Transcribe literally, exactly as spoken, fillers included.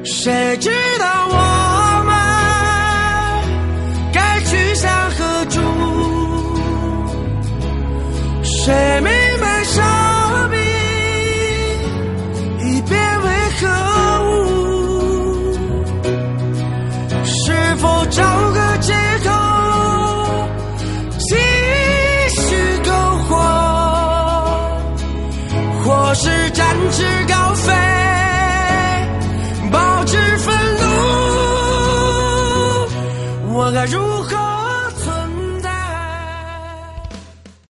谁知道我们该去向何处？谁明白生命已变为何物？是否找个借口继续篝火，或是展翅高飞，保持愤怒？我该如何